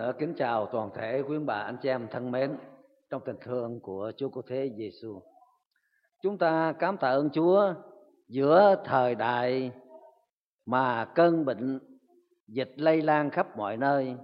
nữa kính chào toàn thể quý bà anh chị em thân mến trong tình thương của Chúa Cứu Thế Giêsu. Chúng ta cảm tạ ơn Chúa giữa thời đại mà cơn bệnh dịch lây lan khắp mọi nơi.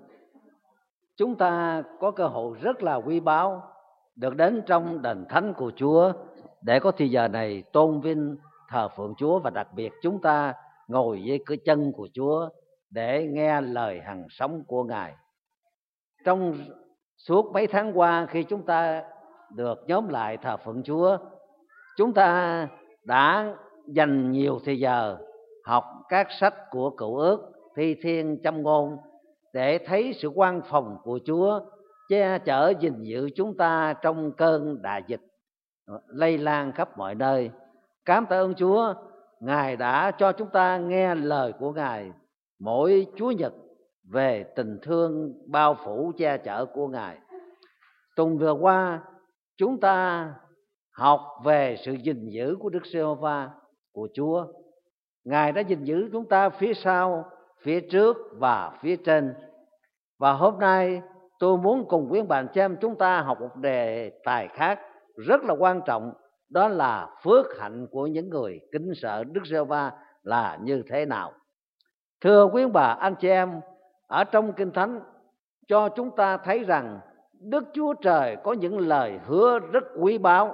Chúng ta có cơ hội rất là quý báu được đến trong đền thánh của Chúa để có thời giờ này tôn vinh thờ phượng Chúa, và đặc biệt chúng ta ngồi dưới cái chân của Chúa để nghe lời hằng sống của Ngài. Trong suốt mấy tháng qua, khi chúng ta được nhóm lại thờ phượng Chúa, chúng ta đã dành nhiều thời giờ học các sách của Cựu Ước, Thi Thiên, Châm Ngôn để thấy sự quan phòng của Chúa che chở gìn giữ chúng ta trong cơn đại dịch lây lan khắp mọi nơi. Cảm tạ ơn Chúa, Ngài đã cho chúng ta nghe lời của Ngài mỗi Chúa Nhật về tình thương bao phủ che chở của Ngài. Tuần vừa qua chúng ta học về sự gìn giữ của Đức Giê-hô-va, của Chúa. Ngài đã gìn giữ chúng ta phía sau, phía trước và phía trên. Và hôm nay tôi muốn cùng quý bạn chị em chúng ta học một đề tài khác rất là quan trọng, đó là phước hạnh của những người kính sợ Đức Giê-hô-va là như thế nào. Thưa quý bà anh chị em, ở trong Kinh Thánh cho chúng ta thấy rằng Đức Chúa Trời có những lời hứa rất quý báu,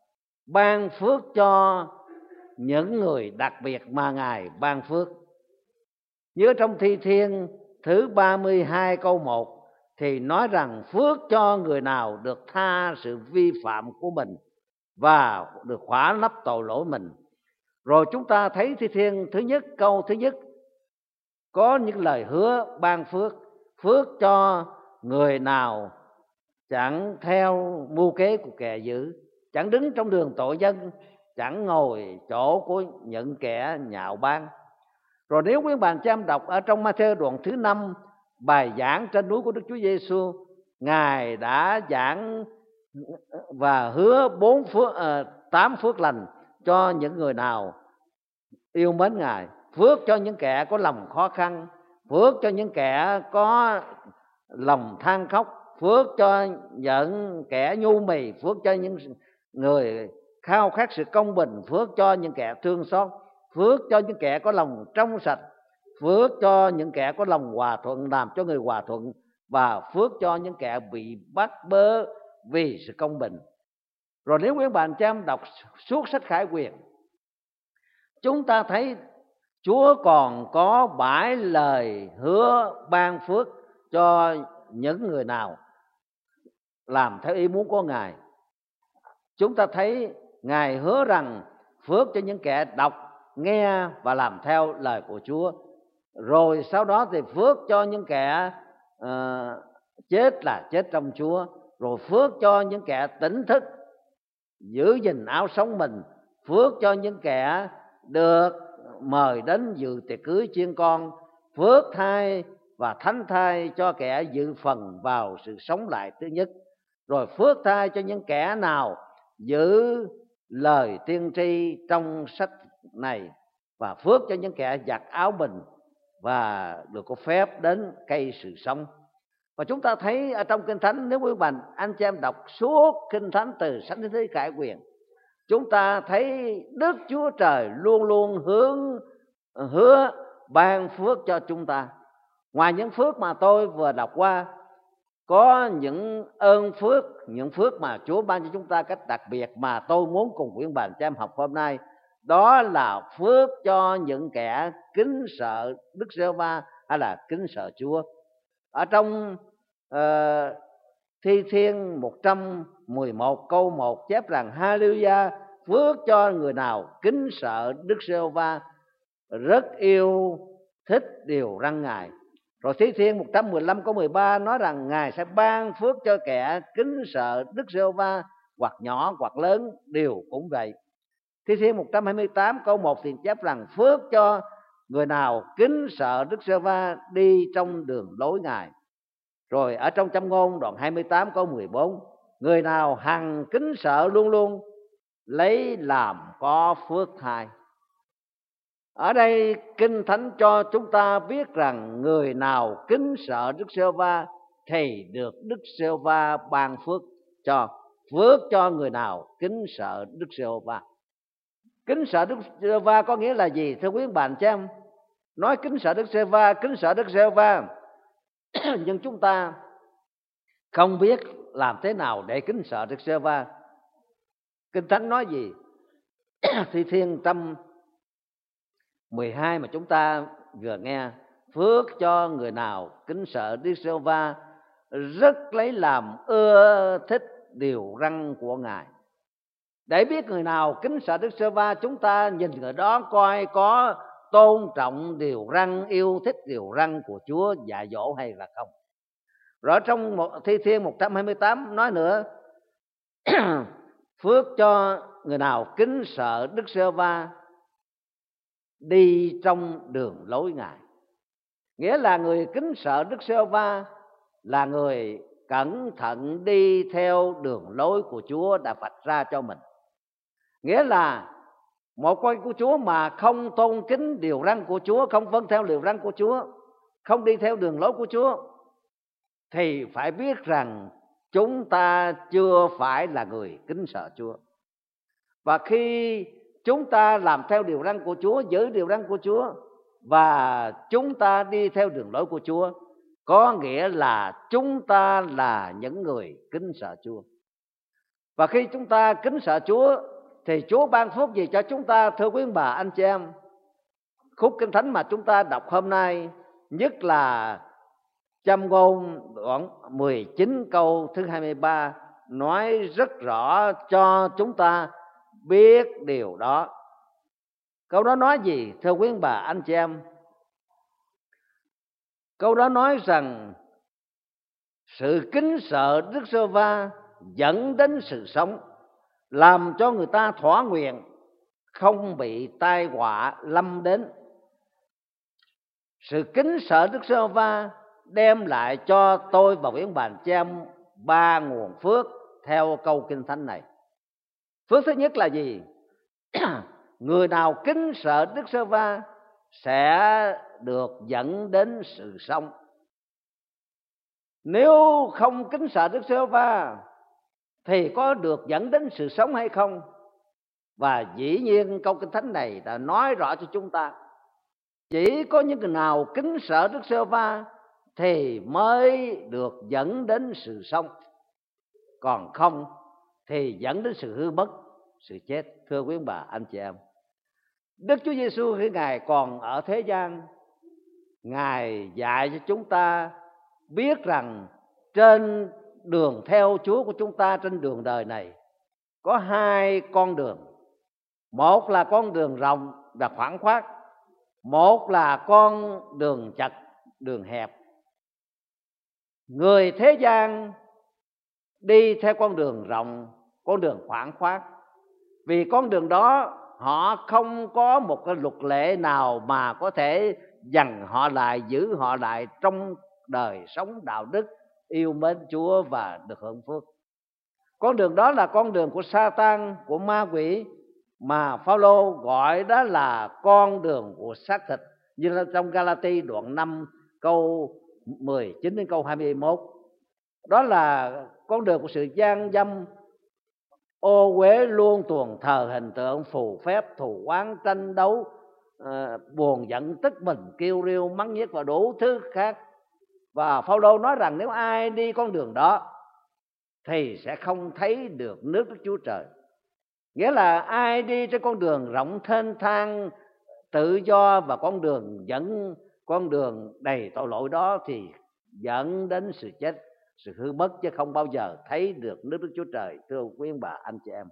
ban phước cho những người đặc biệt mà Ngài ban phước. Như trong Thi Thiên thứ 32 câu 1 thì nói rằng phước cho người nào được tha sự vi phạm của mình và được khỏa lấp tội lỗi mình. Rồi chúng ta thấy Thi Thiên thứ nhất câu thứ nhất có những lời hứa ban phước, phước cho người nào chẳng theo mưu kế của kẻ dữ, chẳng đứng trong đường tội nhân, chẳng ngồi chỗ của những kẻ nhạo báng. Rồi nếu quý bạn xem đọc ở trong Ma-thi-ơ đoạn thứ 5, bài giảng trên núi của Đức Chúa Giêsu, Ngài đã giảng và hứa 8 phước lành cho những người nào yêu mến Ngài. Phước cho những kẻ có lòng khó khăn, phước cho những kẻ có lòng than khóc, phước cho những kẻ nhu mì, phước cho những người khao khát sự công bình, phước cho những kẻ thương xót, phước cho những kẻ có lòng trong sạch, phước cho những kẻ có lòng hòa thuận, làm cho người hòa thuận, và phước cho những kẻ bị bắt bớ vì sự công bình. Rồi nếu quý bạn chị em đọc suốt sách Khải Huyền, chúng ta thấy Chúa còn có 7 lời hứa ban phước cho những người nào làm theo ý muốn của Ngài. Chúng ta thấy Ngài hứa rằng phước cho những kẻ đọc, nghe và làm theo lời của Chúa. Rồi sau đó thì phước cho những kẻ chết là chết trong Chúa. Rồi phước cho những kẻ tỉnh thức, giữ gìn áo sống mình. Phước cho những kẻ được mời đến dự tiệc cưới chiên con. Phước thai và thánh thai cho kẻ dự phần vào sự sống lại thứ nhất. Rồi phước thai cho những kẻ nào giữ lời tiên tri trong sách này. Và phước cho những kẻ giặt áo mình và được có phép đến cây sự sống. Và chúng ta thấy ở trong Kinh Thánh, nếu quý bạn anh chị em đọc suốt Kinh Thánh từ sách đến thế Khải Huyền, chúng ta thấy Đức Chúa Trời luôn luôn hứa ban phước cho chúng ta. Ngoài những phước mà tôi vừa đọc qua, có những ơn phước, những phước mà Chúa ban cho chúng ta cách đặc biệt mà tôi muốn cùng quý bạn chị em học hôm nay. Đó là phước cho những kẻ kính sợ Đức Giê-hô-va hay là kính sợ Chúa. Ở trong Thi Thiên 111 câu 1 chép rằng Hallelujah, phước cho người nào kính sợ Đức Giê-hô-va, rất yêu thích điều răn Ngài. Rồi Thi Thiên 115 câu 13 nói rằng Ngài sẽ ban phước cho kẻ kính sợ Đức Giê-hô-va, hoặc nhỏ hoặc lớn đều cũng vậy. Thi Thiên 128 câu 1 thì chép rằng phước cho người nào kính sợ Đức Giê-hô-va, đi trong đường lối Ngài. Rồi ở trong Châm Ngôn đoạn 28 câu 14, người nào hằng kính sợ luôn luôn lấy làm có phước thai. Ở đây Kinh Thánh cho chúng ta biết rằng người nào kính sợ Đức Giê-hô-va thì được Đức Giê-hô-va ban phước cho người nào kính sợ Đức Giê-hô-va. Kính sợ Đức Giê-hô-va có nghĩa là gì thưa quý bạn chị em? Nói kính sợ Đức Giê-hô-va, kính sợ Đức Giê-hô-va nhưng chúng ta không biết làm thế nào để kính sợ Đức Giê-hô-va. Kinh Thánh nói gì? Thi Thiên 112 mà chúng ta vừa nghe: phước cho người nào kính sợ Đức Giê-hô-va, rất lấy làm ưa thích điều răn của Ngài. Để biết người nào kính sợ Đức Giê-hô-va, chúng ta nhìn người đó coi có tôn trọng điều răn, yêu thích điều răn của Chúa dạy dỗ hay là không. Rồi trong Thi Thiên 128 nói nữa: phước cho người nào kính sợ Đức Giê-hô-va, đi trong đường lối Ngài. Nghĩa là người kính sợ Đức Giê-hô-va là người cẩn thận đi theo đường lối của Chúa đã vạch ra cho mình. Nghĩa là một con của Chúa mà không tôn kính điều răn của Chúa, không vâng theo điều răn của Chúa, không đi theo đường lối của Chúa, thì phải biết rằng chúng ta chưa phải là người kính sợ Chúa. Và khi chúng ta làm theo điều răn của Chúa, giữ điều răn của Chúa, và chúng ta đi theo đường lối của Chúa, có nghĩa là chúng ta là những người kính sợ Chúa. Và khi chúng ta kính sợ Chúa thì Chúa ban phước gì cho chúng ta thưa quý bà anh chị em? Khúc Kinh Thánh mà chúng ta đọc hôm nay, nhất là Châm Ngôn đoạn 19 câu thứ 23, nói rất rõ cho chúng ta biết điều đó. Câu đó nói gì thưa quý bà anh chị em? Câu đó nói rằng sự kính sợ Đức Giê-hô-va dẫn đến sự sống, làm cho người ta thỏa nguyện, không bị tai họa lâm đến. Sự kính sợ Đức Giê-hô-va đem lại cho tôi và quý bạn chị em 3 nguồn phước theo câu Kinh Thánh này. Phước thứ nhất là gì? Người nào kính sợ Đức Giê-hô-va sẽ được dẫn đến sự sống. Nếu không kính sợ Đức Giê-hô-va thì có được dẫn đến sự sống hay không? Và dĩ nhiên câu Kinh Thánh này đã nói rõ cho chúng ta, chỉ có những người nào kính sợ Đức Giê-hô-va thì mới được dẫn đến sự sống, còn không thì dẫn đến sự hư mất, sự chết. Thưa quý bà anh chị em, Đức Chúa Giêsu khi Ngài còn ở thế gian, Ngài dạy cho chúng ta biết rằng trên đường theo Chúa của chúng ta, trên đường đời này có 2 con đường. Một là con đường rộng và khoảng khoát, một là con đường chật, đường hẹp. Người thế gian đi theo con đường rộng, con đường khoảng khoát, vì con đường đó họ không có một cái luật lệ nào mà có thể dằn họ lại, giữ họ lại trong đời sống đạo đức, yêu mến Chúa và được hưởng phước. Con đường đó là con đường của Sa-tan, của ma quỷ, mà Phao-lô gọi đó là con đường của xác thịt, như là trong Ga-la-ti đoạn 5 câu 19 đến câu 21. Đó là con đường của sự gian dâm, ô uế, luôn tuồng thờ hình tượng, phù phép, thù oán, tranh đấu, buồn giận, tức mình, kêu riêu, mắng nhiếc và đủ thứ khác. Và Phao-lô nói rằng nếu ai đi con đường đó thì sẽ không thấy được nước Đức Chúa Trời. Nghĩa là ai đi trên con đường rộng thênh thang, tự do và con đường đầy tội lỗi đó thì dẫn đến sự chết, sự hư mất, chứ không bao giờ thấy được nước Đức Chúa Trời. Thưa quý ông bà anh chị em,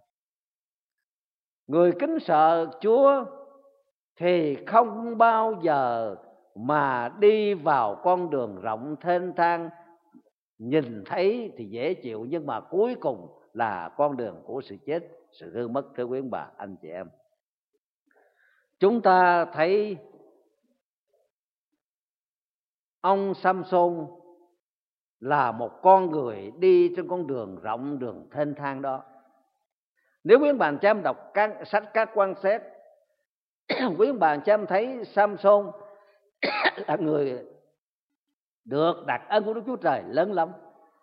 người kính sợ Chúa thì không bao giờ mà đi vào con đường rộng thênh thang, nhìn thấy thì dễ chịu nhưng mà cuối cùng là con đường của sự chết, sự hư mất. Thưa quý ông bà anh chị em, chúng ta thấy ông Samson là một con người đi trên con đường rộng, đường thênh thang đó. Nếu quý ông bà anh chị em đọc sách Các Quan Xét, quý ông bà anh chị em thấy Samson là người được đặc ân của Đức Chúa Trời lớn lắm.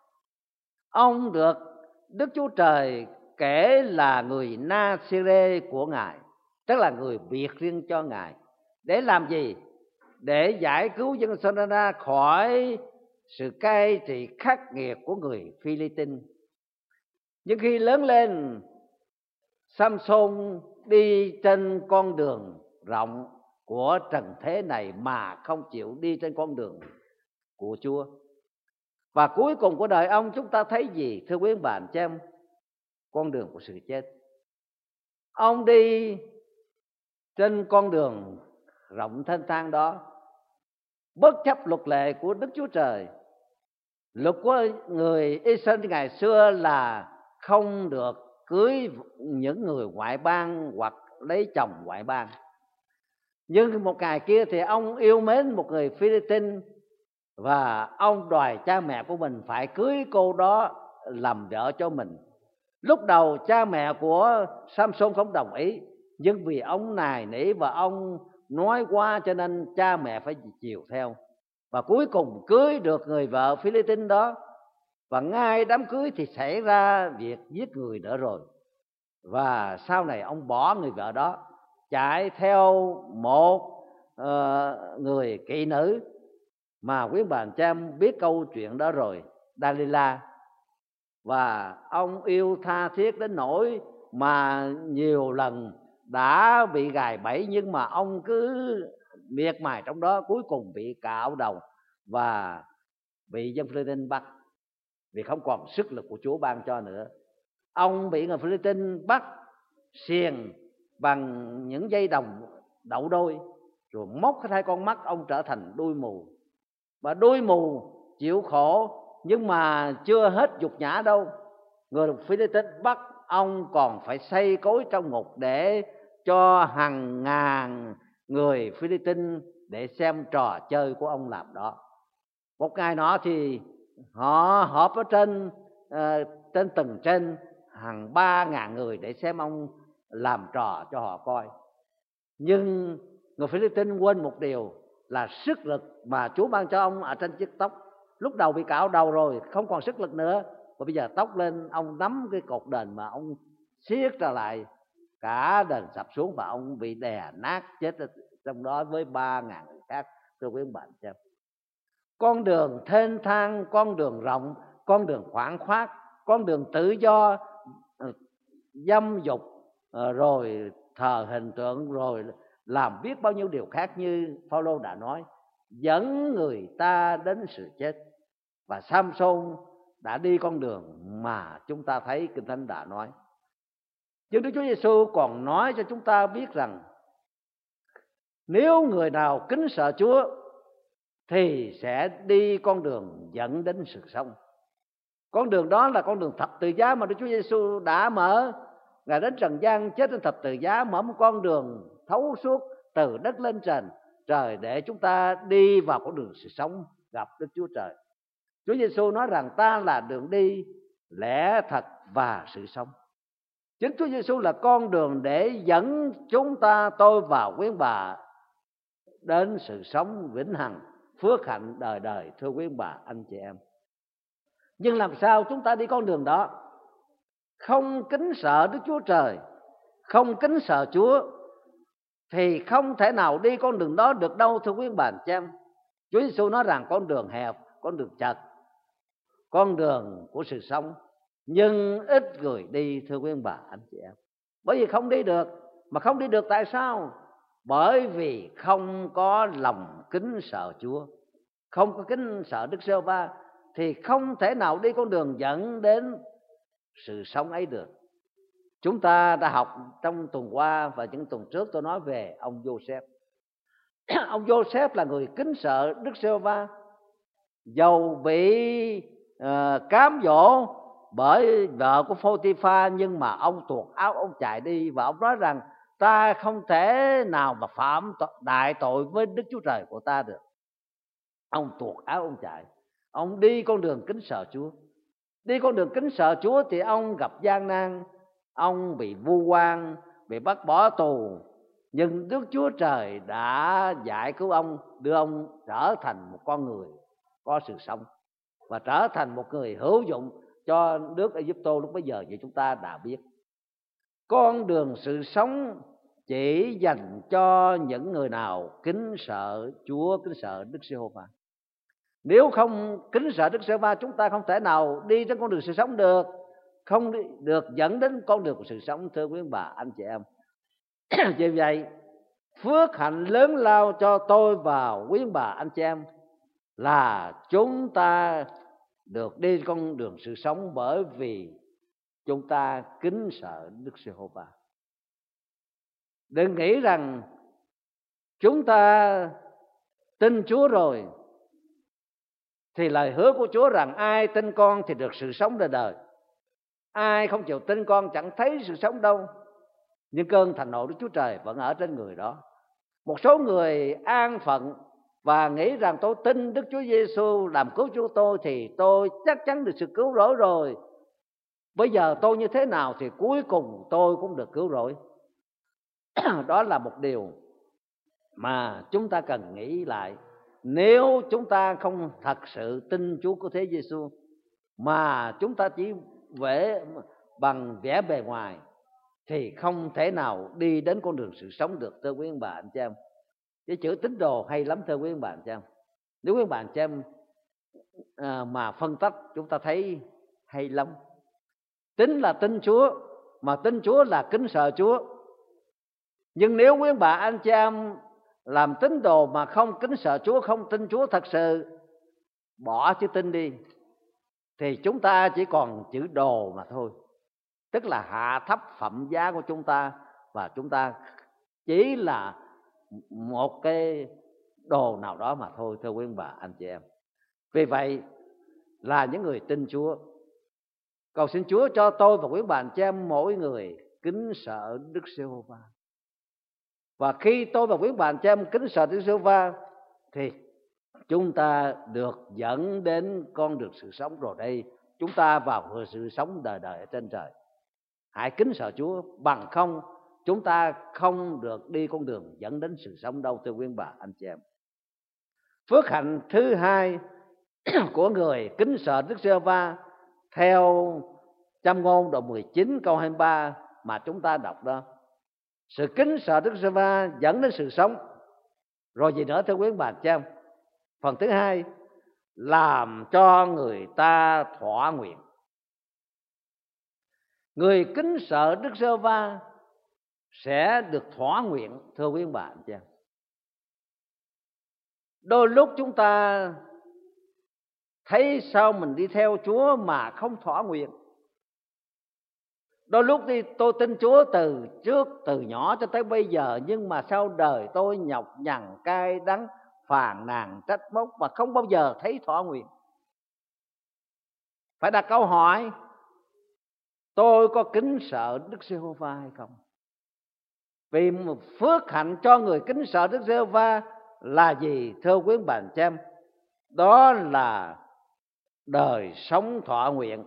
Ông được Đức Chúa Trời kể là người Na-si-rê của Ngài, tức là người biệt riêng cho Ngài. Để làm gì? Để giải cứu dân Israel khỏi sự cai trị khắc nghiệt của người Phi-li-tinh. Nhưng khi lớn lên, Samson đi trên con đường rộng của trần thế này mà không chịu đi trên con đường của Chúa. Và cuối cùng của đời ông chúng ta thấy gì thưa quý bà anh chị em? Con đường của sự chết. Ông đi trên con đường rộng thênh thang đó, bất chấp luật lệ của Đức Chúa Trời. Luật của người Israel ngày xưa là không được cưới những người ngoại bang hoặc lấy chồng ngoại bang. Nhưng một ngày kia thì ông yêu mến một người Phi-li-tinh, và ông đòi cha mẹ của mình phải cưới cô đó làm vợ cho mình. Lúc đầu cha mẹ của Samson không đồng ý, nhưng vì ông nài nỉ và ông nói qua cho nên cha mẹ phải chiều theo. Và cuối cùng cưới được người vợ Phi-li-tinh đó. Và ngay đám cưới thì xảy ra việc giết người nữa rồi. Và sau này ông bỏ người vợ đó, chạy theo một người kỹ nữ mà quý bà anh chị em biết câu chuyện đó rồi, Dalila. Và ông yêu tha thiết đến nỗi mà nhiều lần đã bị gài bẫy, nhưng mà ông cứ miệt mài trong đó, cuối cùng bị cạo đầu và bị dân Phi-li-tinh bắt, vì không còn sức lực của Chúa ban cho nữa. Ông bị người Phi-li-tinh bắt xiềng bằng những dây đồng đậu đôi, rồi móc hai con mắt ông trở thành đuôi mù. Và đuôi mù chịu khổ, nhưng mà chưa hết nhục nhã đâu. Người Phi-li-tinh bắt ông còn phải xây cối trong ngục để cho hàng ngàn người Phi-li-tinh để xem trò chơi của ông làm đó. Một ngày nọ thì họ họp ở trên tầng trên, hàng 3.000 người để xem ông làm trò cho họ coi. Nhưng người Phi-li-tinh quên một điều là sức lực mà Chúa ban cho ông ở trên chiếc tóc. Lúc đầu bị cạo đầu rồi, không còn sức lực nữa, và bây giờ tóc lên, ông nắm cái cột đền mà ông siết trở lại, cả đền sập xuống và ông bị đè nát chết trong đó với 3.000 người khác. Thưa quý bạn xem, con đường thênh thang, con đường rộng, con đường khoáng khoát, con đường tự do, dâm dục, rồi thờ hình tượng, rồi làm biết bao nhiêu điều khác như Phaolô đã nói, dẫn người ta đến sự chết. Và Samson đã đi con đường mà chúng ta thấy Kinh Thánh đã nói. Nhưng Đức Chúa Giêsu còn nói cho chúng ta biết rằng nếu người nào kính sợ Chúa thì sẽ đi con đường dẫn đến sự sống. Con đường đó là con đường thập tự giá mà Đức Chúa Giêsu đã mở. Ngài đến trần gian chết trên thập tự giá, mở một con đường thấu suốt từ đất lên trời để chúng ta đi vào con đường sự sống, gặp Đức Chúa Trời. Chúa Giêsu nói rằng ta là đường đi, lẽ thật và sự sống. Chính Chúa Giêsu là con đường để dẫn chúng ta, tôi và quý bà, đến sự sống vĩnh hằng, phước hạnh đời đời. Thưa quý bà, anh chị em, nhưng làm sao chúng ta đi con đường đó? Không kính sợ Đức Chúa Trời, không kính sợ Chúa thì không thể nào đi con đường đó được đâu. Thưa quý bà anh chị em, Chúa Giêsu nói rằng con đường hẹp, con đường chật, con đường của sự sống, nhưng ít người đi. Thưa quý bà anh chị em, bởi vì không đi được. Mà không đi được tại sao? Bởi vì không có lòng kính sợ Chúa, không có kính sợ Đức Giê-hô-va thì không thể nào đi con đường dẫn đến sự sống ấy được. Chúng ta đã học trong tuần qua và những tuần trước, tôi nói về ông Giô-xép. Ông Giô-xép là người kính sợ Đức Giê-hô-va, dầu bị cám dỗ bởi vợ của Phô-ti-pha, nhưng mà ông tuột áo, ông chạy đi, và ông nói rằng ta không thể nào mà phạm đại tội với Đức Chúa Trời của ta được. Ông tuột áo, ông chạy. Ông đi con đường kính sợ Chúa. Đi con đường kính sợ Chúa thì ông gặp gian nan, ông bị vu oan, bị bắt bỏ tù. Nhưng Đức Chúa Trời đã giải cứu ông, đưa ông trở thành một con người có sự sống và trở thành một người hữu dụng cho nước Ai-Cập lúc bấy giờ như chúng ta đã biết. Con đường sự sống chỉ dành cho những người nào kính sợ Chúa, kính sợ Đức Giê-hô-va. Nếu không kính sợ Đức Giê-hô-va, chúng ta không thể nào đi trên con đường sự sống được, không được dẫn đến con đường của sự sống, thưa quý bà anh chị em. Vì vậy, phước hạnh lớn lao cho tôi và quý bà anh chị em là chúng ta được đi con đường sự sống, bởi vì chúng ta kính sợ Đức Giê-hô-va. Đừng nghĩ rằng chúng ta tin Chúa rồi thì lời hứa của Chúa rằng ai tin con thì được sự sống đời đời, ai không chịu tin con chẳng thấy sự sống đâu. Nhưng cơn thạnh nộ Đức Chúa Trời vẫn ở trên người đó. Một số người an phận và nghĩ rằng tôi tin Đức Chúa Giêsu làm cứu Chúa tôi thì tôi chắc chắn được sự cứu rỗi rồi. Bây giờ tôi như thế nào thì cuối cùng tôi cũng được cứu rỗi. Đó là một điều mà chúng ta cần nghĩ lại. Nếu chúng ta không thật sự tin Chúa cứu thế Giêsu mà chúng ta chỉ vẽ bằng vẻ bề ngoài thì không thể nào đi đến con đường sự sống được, thưa quý ông bà anh chị em. Cái chữ tín đồ hay lắm, thưa quý ông bà anh chị em. Nếu quý ông bà anh chị em mà phân tích, chúng ta thấy hay lắm. Tín là tin Chúa, mà tin Chúa là kính sợ Chúa. Nhưng nếu quý ông bà anh chị em làm tín đồ mà không kính sợ Chúa, không tin Chúa thật sự, bỏ chữ tin đi, thì chúng ta chỉ còn chữ đồ mà thôi. Tức là hạ thấp phẩm giá của chúng ta, và chúng ta chỉ là một cái đồ nào đó mà thôi, thưa quý ông bà anh chị em. Vì vậy là những người tin Chúa, cầu xin Chúa cho tôi và quý ông bà anh chị em mỗi người kính sợ Đức Giê-hô-va. Và khi tôi và quý ông bà anh chị em kính sợ Đức Giê-hô-va thì chúng ta được dẫn đến con đường sự sống rồi đây. Chúng ta vào sự sống đời đời ở trên trời. Hãy kính sợ Chúa, bằng không chúng ta không được đi con đường dẫn đến sự sống đâu, thưa quý ông bà anh chị em. Phước hạnh thứ hai của người kính sợ Đức Giê-hô-va theo Châm ngôn đoạn 19 câu 23 mà chúng ta đọc đó. Sự kính sợ Đức Giê-hô-va dẫn đến sự sống. Rồi gì nữa thưa quý ông bà anh chị em? Phần thứ hai, làm cho người ta thỏa nguyện. Người kính sợ Đức Giê-hô-va sẽ được thỏa nguyện, thưa quý ông bà anh chị em. Đôi lúc chúng ta thấy sao mình đi theo Chúa mà không thỏa nguyện. Đôi lúc thì tôi tin Chúa từ trước, từ nhỏ cho tới bây giờ, nhưng mà sau đời tôi nhọc nhằn cay đắng, phàn nàn trách móc và không bao giờ thấy thỏa nguyện. Phải đặt câu hỏi, tôi có kính sợ Đức Giê-hô-va hay không? Vì một phước hạnh cho người kính sợ Đức Giê-hô-va là gì, thưa quý ông bà anh chị em? Đó là đời sống thỏa nguyện,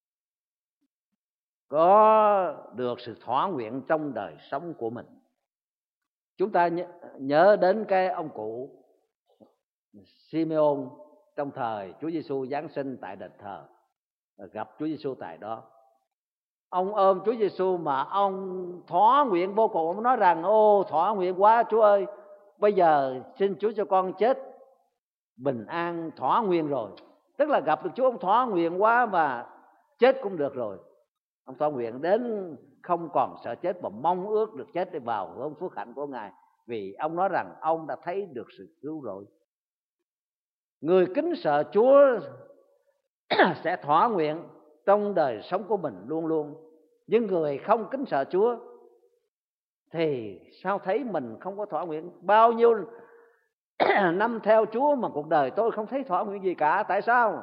có được sự thỏa nguyện trong đời sống của mình. Chúng ta nhớ đến cái ông cụ Simeon trong thời Chúa Giêsu giáng sinh tại đền thờ, gặp Chúa Giêsu tại đó. Ông ôm Chúa Giêsu mà ông thỏa nguyện vô cùng. Ông nói rằng: ô thỏa nguyện quá Chúa ơi, bây giờ xin Chúa cho con chết bình an, thỏa nguyện rồi. Tức là gặp được Chúa, ông thỏa nguyện quá và chết cũng được rồi. Ông thỏa nguyện đến không còn sợ chết, mà mong ước được chết để vào hưởng phước hạnh của Ngài, vì ông nói rằng ông đã thấy được sự cứu rỗi. Người kính sợ Chúa sẽ thỏa nguyện trong đời sống của mình luôn luôn. Nhưng người không kính sợ Chúa thì sao thấy mình không có thỏa nguyện? Bao nhiêu năm theo Chúa mà cuộc đời tôi không thấy thỏa nguyện gì cả. Tại sao?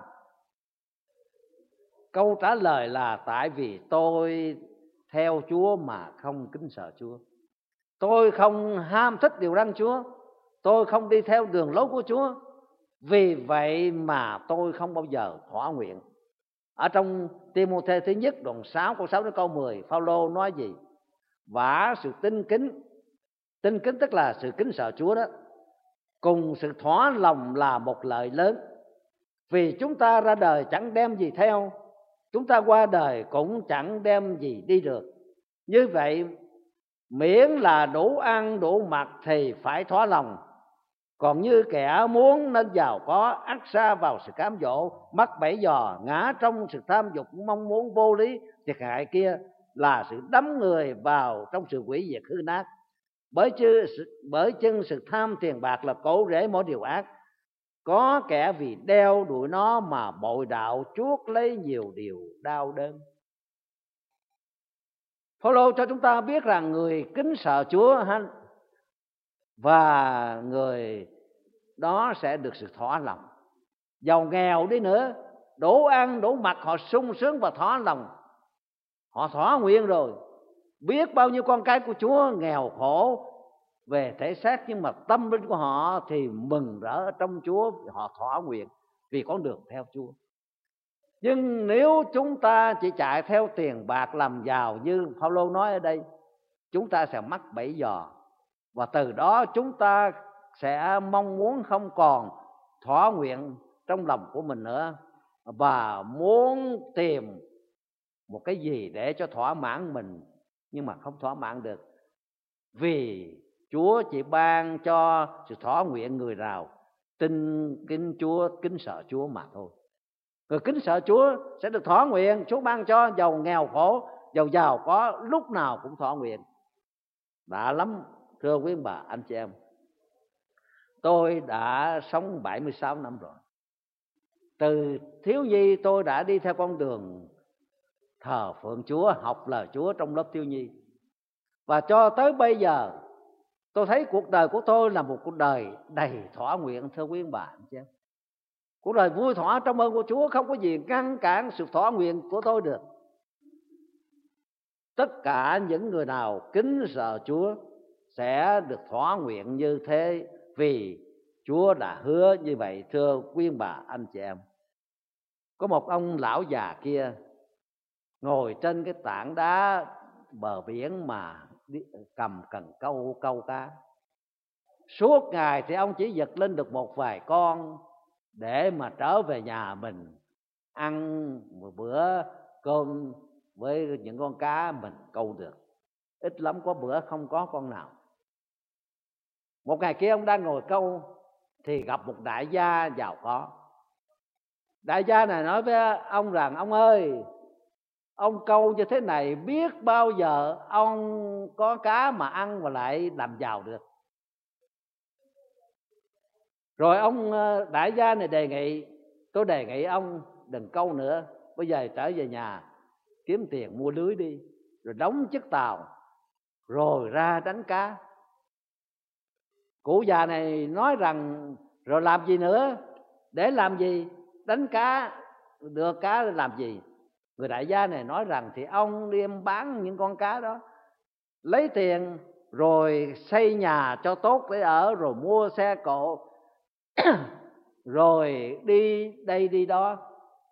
Câu trả lời là tại vì tôi theo Chúa mà không kính sợ Chúa. Tôi không ham thích điều răn Chúa, tôi không đi theo đường lối của Chúa. Vì vậy mà tôi không bao giờ thỏa nguyện. Ở trong Ti-mô-thê thứ nhất đoạn 6 câu 6 đến câu 10, Phao-lô nói gì? Vả sự tinh kính tức là sự kính sợ Chúa đó, cùng sự thỏa lòng là một lợi lớn. Vì chúng ta ra đời chẳng đem gì theo, chúng ta qua đời cũng chẳng đem gì đi được. Như vậy, miễn là đủ ăn đủ mặc thì phải thỏa lòng. Còn như kẻ muốn nên giàu có, ắt sa vào sự cám dỗ, mắc bẫy dò, ngã trong sự tham dục mong muốn vô lý thiệt hại kia, là sự đắm người vào trong sự hủy diệt hư nát. Bởi chân sự tham tiền bạc là cội rễ mỗi điều ác. Có kẻ vì đeo đuổi nó mà bội đạo, chuốc lấy nhiều điều đau đớn. Phaolô cho chúng ta biết rằng người kính sợ Chúa và người đó sẽ được sự thỏa lòng. Giàu nghèo đi nữa, đủ ăn đủ mặc, họ sung sướng và thỏa lòng. Họ thỏa nguyện rồi. Biết bao nhiêu con cái của Chúa nghèo khổ về thể xác, nhưng mà tâm linh của họ thì mừng rỡ trong Chúa, họ thỏa nguyện vì con đường theo Chúa. Nhưng nếu chúng ta chỉ chạy theo tiền bạc làm giàu như Phaolô nói ở đây, chúng ta sẽ mắc bẫy dò, và từ đó chúng ta sẽ mong muốn không còn thỏa nguyện trong lòng của mình nữa, và muốn tìm một cái gì để cho thỏa mãn mình, nhưng mà không thỏa mãn được. Vì Chúa chỉ ban cho sự thỏa nguyện người nào tin kính Chúa, kính sợ Chúa mà thôi. Người kính sợ Chúa sẽ được thỏa nguyện. Chúa ban cho giàu nghèo khổ, giàu giàu có, lúc nào cũng thỏa nguyện. Đã lắm thưa quý bà anh chị em. Tôi đã sống 76 năm rồi. Từ thiếu nhi tôi đã đi theo con đường thờ phượng Chúa, học lời Chúa trong lớp thiếu nhi. Và cho tới bây giờ tôi thấy cuộc đời của tôi là một cuộc đời đầy thỏa nguyện thưa quý bà anh chị em. Cuộc đời vui thỏa trong ơn của Chúa, không có gì ngăn cản sự thỏa nguyện của tôi được. Tất cả những người nào kính sợ Chúa sẽ được thỏa nguyện như thế, vì Chúa đã hứa như vậy thưa quý bà anh chị em. Có một ông lão già kia ngồi trên cái tảng đá bờ biển mà cầm cần câu cá. Suốt ngày thì ông chỉ giật lên được một vài con để mà trở về nhà mình ăn một bữa cơm với những con cá mình câu được. Ít lắm có bữa không có con nào. Một ngày kia ông đang ngồi câu thì gặp một đại gia giàu có. Đại gia này nói với ông rằng: ông ơi, ông câu như thế này biết bao giờ ông có cá mà ăn và lại làm giàu được. Rồi ông đại gia này đề nghị: tôi đề nghị ông đừng câu nữa, bây giờ trở về nhà kiếm tiền mua lưới đi, rồi đóng chiếc tàu, rồi ra đánh cá. Cụ già này nói rằng: rồi làm gì nữa? Để làm gì? Đánh cá, được cá làm gì? Người đại gia này nói rằng: thì ông đem bán những con cá đó, lấy tiền rồi xây nhà cho tốt để ở, rồi mua xe cộ rồi đi đây đi đó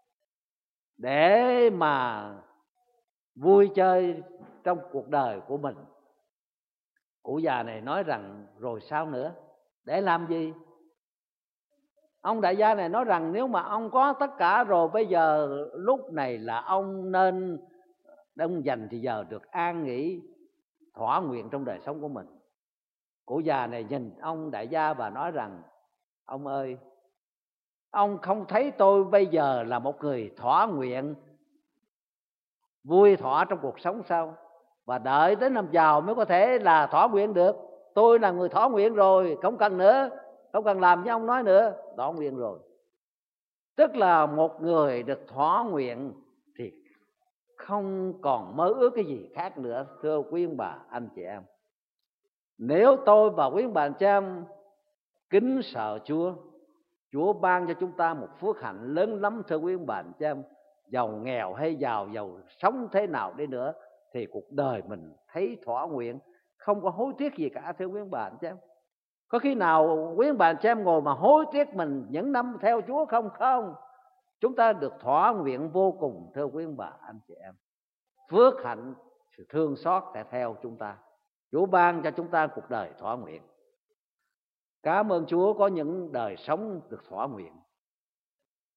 để mà vui chơi trong cuộc đời của mình. Cụ già này nói rằng: rồi sao nữa? Để làm gì? Ông đại gia này nói rằng: nếu mà ông có tất cả rồi, bây giờ lúc này là ông nên dành thì giờ được an nghỉ, thỏa nguyện trong đời sống của mình. Cụ già này nhìn ông đại gia và nói rằng: ông ơi, ông không thấy tôi bây giờ là một người thỏa nguyện, vui thỏa trong cuộc sống sao? Và đợi đến làm giàu mới có thể là thỏa nguyện được. Tôi là người thỏa nguyện rồi, không cần nữa, không cần làm như ông nói nữa, thỏa nguyện rồi. Tức là một người được thỏa nguyện thì không còn mơ ước cái gì khác nữa thưa quý bà anh chị em. Nếu tôi và quý bà anh chị em kính sợ Chúa, Chúa ban cho chúng ta một phước hạnh lớn lắm thưa quý bà anh chị em. Giàu nghèo hay giàu sống thế nào đi nữa thì cuộc đời mình thấy thỏa nguyện, không có hối tiếc gì cả thưa quý bà anh chị em. Có khi nào quý bà anh chị em ngồi mà hối tiếc mình những năm theo Chúa không? Không. Chúng ta được thỏa nguyện vô cùng thưa quý bà anh chị em. Phước hạnh, sự thương xót sẽ theo chúng ta. Chúa ban cho chúng ta cuộc đời thỏa nguyện. Cảm ơn Chúa có những đời sống được thỏa nguyện.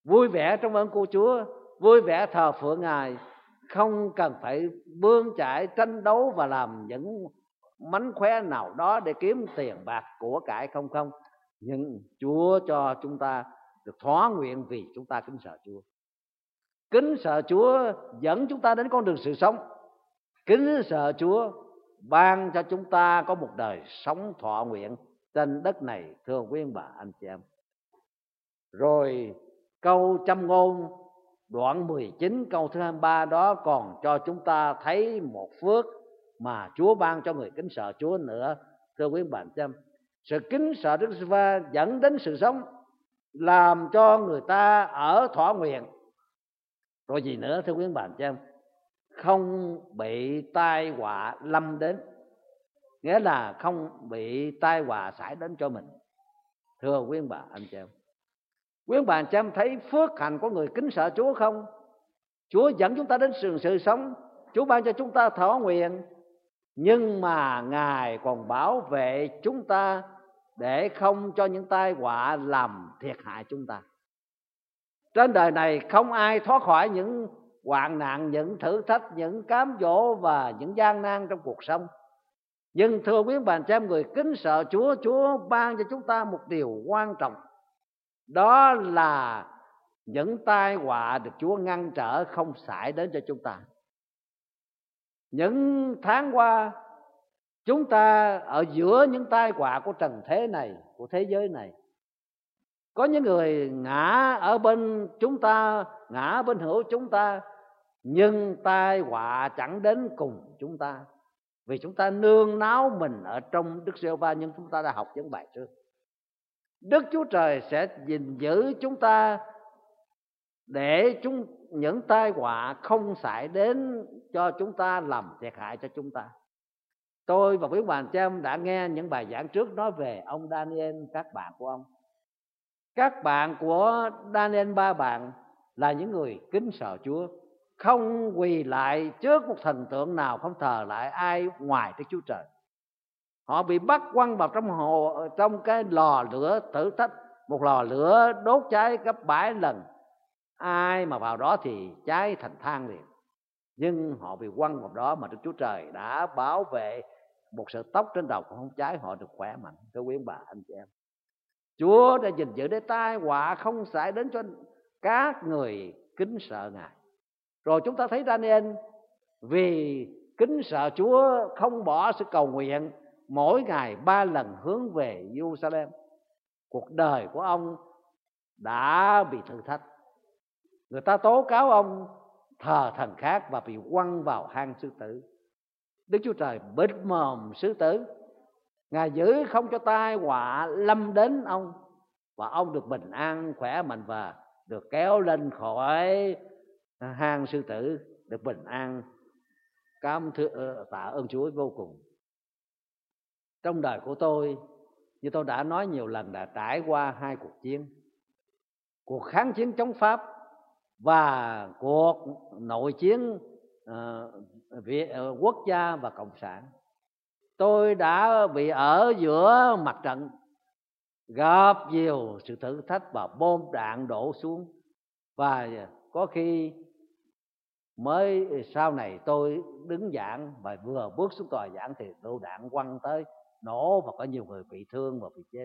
vui vẻ trong ơn của Chúa, vui vẻ thờ phượng Ngài, không cần phải bươn chải tranh đấu và làm những mánh khóe nào đó để kiếm tiền bạc của cải không. Nhưng Chúa cho chúng ta được thỏa nguyện vì chúng ta kính sợ Chúa. Kính sợ Chúa dẫn chúng ta đến con đường sự sống. Kính sợ Chúa ban cho chúng ta có một đời sống thọ nguyện trên đất này, thưa quý ông bà anh chị em. Rồi câu Châm ngôn đoạn 19 câu thứ 23 đó còn cho chúng ta thấy một phước mà Chúa ban cho người kính sợ Chúa nữa, thưa quý ông bà anh chị em. Sự kính sợ Đức Giê-hô-va dẫn đến sự sống, làm cho người ta ở thỏa nguyện. Rồi gì nữa thưa quý ông bà anh chị em? Không bị tai họa lâm đến, nghĩa là không bị tai họa xảy đến cho mình, thưa quý ông bà anh chị em. Quý ông bà anh chị em thấy phước hạnh của người kính sợ Chúa không? Chúa dẫn chúng ta đến sự sống, Chúa ban cho chúng ta thỏa nguyện, nhưng mà Ngài còn bảo vệ chúng ta để không cho những tai họa làm thiệt hại chúng ta. Trên đời này không ai thoát khỏi những hoạn nạn, những thử thách, những cám dỗ và những gian nan trong cuộc sống. Nhưng thưa quý bà chị em, người kính sợ Chúa, Chúa ban cho chúng ta một điều quan trọng, đó là những tai họa được Chúa ngăn trở không xảy đến cho chúng ta. Những tháng qua chúng ta ở giữa những tai họa của trần thế này, của thế giới này, có những người ngã ở bên chúng ta, ngã bên hữu chúng ta, nhưng tai họa chẳng đến cùng chúng ta, vì chúng ta nương náu mình ở trong Đức Giê-hô-va. Nhưng chúng ta đã học những bài trước, Đức Chúa Trời sẽ gìn giữ chúng ta để những tai họa không xảy đến cho chúng ta, làm thiệt hại cho chúng ta. Tôi và quý bạn chị em đã nghe những bài giảng trước nói về ông Daniel, các bạn của ông. Các bạn của Daniel, ba bạn là những người kính sợ Chúa, không quỳ lại trước một thần tượng nào, không thờ lại ai ngoài Đức Chúa Trời. Họ bị bắt quăng vào trong cái lò lửa thử thách, một lò lửa đốt cháy gấp 7 lần. Ai mà vào đó thì cháy thành than liền. Nhưng họ bị quăng vào đó mà Đức Chúa Trời đã bảo vệ, một sợi tóc trên đầu không cháy, họ được khỏe mạnh. Thưa quý bà anh chị em, Chúa đã gìn giữ để tai họa không xảy đến cho các người kính sợ Ngài. Rồi chúng ta thấy Daniel vì kính sợ Chúa không bỏ sự cầu nguyện, mỗi ngày 3 lần hướng về Jerusalem. Cuộc đời của ông đã bị thử thách. Người ta tố cáo ông thờ thần khác và bị quăng vào hang sư tử. Đức Chúa Trời bịt mồm sư tử, Ngài giữ không cho tai họa lâm đến ông, và ông được bình an khỏe mạnh và được kéo lên khỏi hang sư tử, được bình an. Tạ ơn Chúa vô cùng. Trong đời của tôi, như tôi đã nói nhiều lần, đã trải qua 2 cuộc chiến: cuộc kháng chiến chống Pháp và cuộc nội chiến quốc gia và cộng sản. Tôi đã bị ở giữa mặt trận, gặp nhiều sự thử thách và bom đạn đổ xuống. Và có khi mới sau này tôi đứng giảng và vừa bước xuống tòa giảng thì lựu đạn quăng tới, nổ và có nhiều người bị thương và bị chết.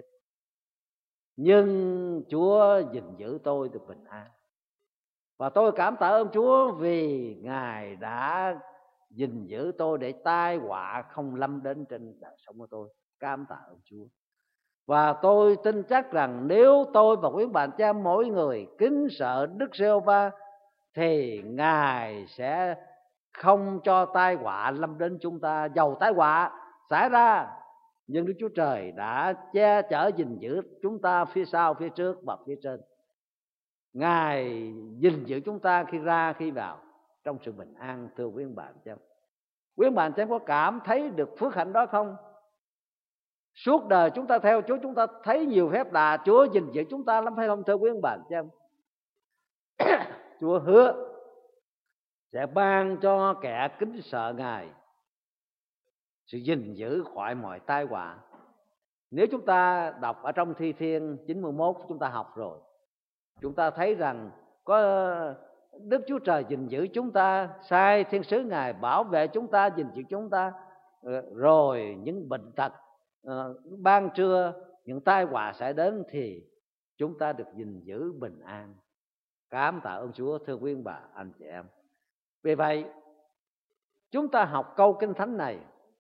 Nhưng Chúa gìn giữ tôi được bình an. Và tôi cảm tạ ơn Chúa vì Ngài đã gìn giữ tôi để tai họa không lâm đến trên đời sống của tôi. Cảm tạ ơn Chúa. Và tôi tin chắc rằng nếu tôi và quý bạn cha mỗi người kính sợ Đức Giê-hô-va thì Ngài sẽ không cho tai họa lâm đến chúng ta. Dầu tai họa xảy ra, nhưng Đức Chúa Trời đã che chở gìn giữ chúng ta phía sau, phía trước và phía trên. Ngài gìn giữ chúng ta khi ra khi vào trong sự bình an. Thưa quý bạn cha, quý bạn cha có cảm thấy được phước hạnh đó không? Suốt đời chúng ta theo Chúa, chúng ta thấy nhiều phép lạ, Chúa gìn giữ chúng ta lắm phải không thưa quý bạn cha? Chúa hứa sẽ ban cho kẻ kính sợ Ngài sự gìn giữ khỏi mọi tai họa. Nếu chúng ta đọc ở trong Thi Thiên 91, chúng ta học rồi, Chúng ta thấy rằng có Đức Chúa Trời gìn giữ chúng ta, sai thiên sứ Ngài bảo vệ chúng ta, gìn giữ chúng ta. Rồi những bệnh tật ban trưa, những tai họa sẽ đến thì chúng ta được gìn giữ bình an. Cảm tạ ơn Chúa, thưa quý bà anh chị em. Vì vậy chúng ta học câu Kinh Thánh này: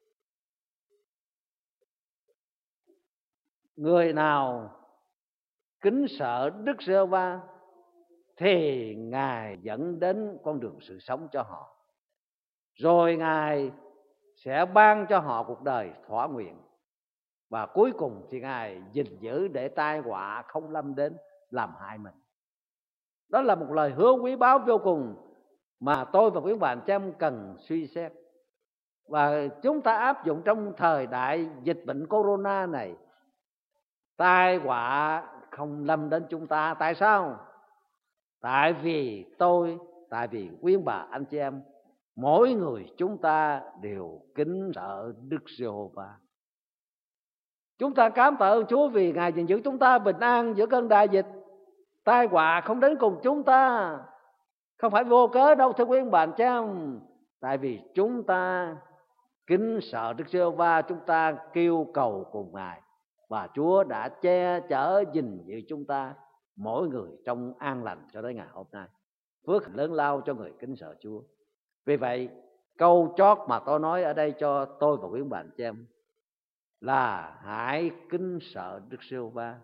người nào kính sợ Đức Giê-hô-va thì Ngài dẫn đến con đường sự sống cho họ, rồi Ngài sẽ ban cho họ cuộc đời thỏa nguyện, và cuối cùng thì Ngài gìn giữ để tai họa không lâm đến làm hại mình. Đó là một lời hứa quý báu vô cùng mà tôi và quý bạn chị em cần suy xét, và chúng ta áp dụng trong thời đại dịch bệnh corona này. Tai họa không lâm đến chúng ta. Tại sao? Tại vì quý bà anh chị em, mỗi người chúng ta đều kính sợ Đức Giê-hô-va. Chúng ta cảm tạ ơn Chúa vì Ngài gìn giữ chúng ta bình an giữa cơn đại dịch. Tai họa không đến cùng chúng ta, không phải vô cớ đâu thưa quý bạn chị em. Tại vì chúng ta kính sợ Đức Giê-hô-va, chúng ta kêu cầu cùng Ngài, và Chúa đã che chở gìn giữ chúng ta mỗi người trong an lành cho đến ngày hôm nay. Phước lớn lao cho người kính sợ Chúa. Vì vậy câu chót mà tôi nói ở đây cho tôi và quý bạn chị em là hãy kính sợ Đức Giê-hô-va.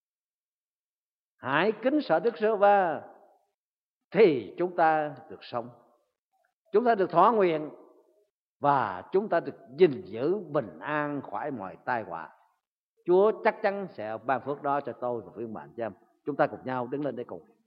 Hãy kính sợ Đức Giê-hô-va thì chúng ta được sống, chúng ta được thỏa nguyện, và chúng ta được gìn giữ bình an khỏi mọi tai họa. Chúa chắc chắn sẽ ban phước đó cho tôi và quý bạn chị em. Chúng ta cùng nhau đứng lên để cùng